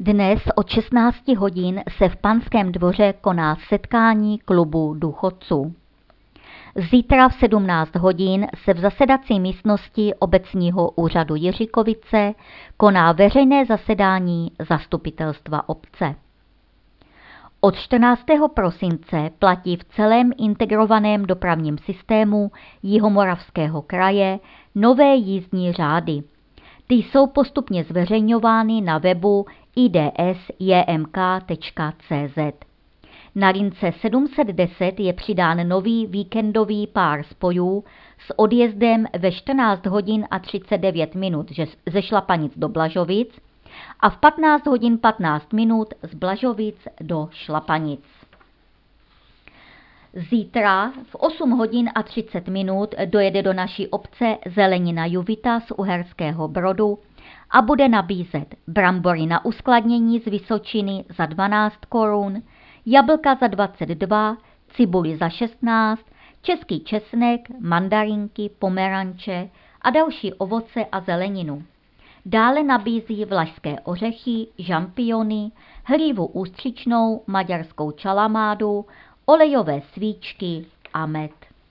Dnes od 16 hodin se v Panském dvoře koná setkání klubu důchodců. Zítra v 17 hodin se v zasedací místnosti obecního úřadu Jiříkovice koná veřejné zasedání zastupitelstva obce. Od 14. prosince platí v celém integrovaném dopravním systému Jihomoravského kraje nové jízdní řády. Ty jsou postupně zveřejňovány na webu idsjmk.cz. Na lince 710 je přidán nový víkendový pár spojů s odjezdem ve 14 hodin a 39 minut ze Šlapanic do Blažovic a v 15 hodin 15 minut z Blažovic do Šlapanic. Zítra v 8 hodin a 30 minut dojede do naší obce zelenina Juvita z Uherského Brodu a bude nabízet brambory na uskladnění z Vysočiny za 12 korun, jablka za 22, cibuli za 16, český česnek, mandarinky, pomeranče a další ovoce a zeleninu. Dále nabízí vlašské ořechy, žampiony, hlívu ústřičnou, maďarskou čalamádu, olejové svíčky a med.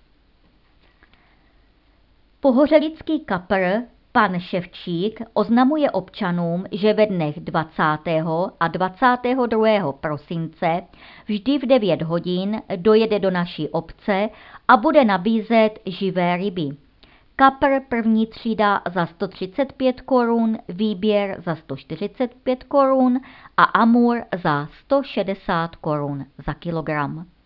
Pohořelický kapr pan Ševčík oznamuje občanům, že ve dnech 20. a 22. prosince vždy v 9 hodin dojede do naší obce a bude nabízet živé ryby. Kapr první třída za 135 korun, výběr za 145 korun a amur za 160 korun za kilogram.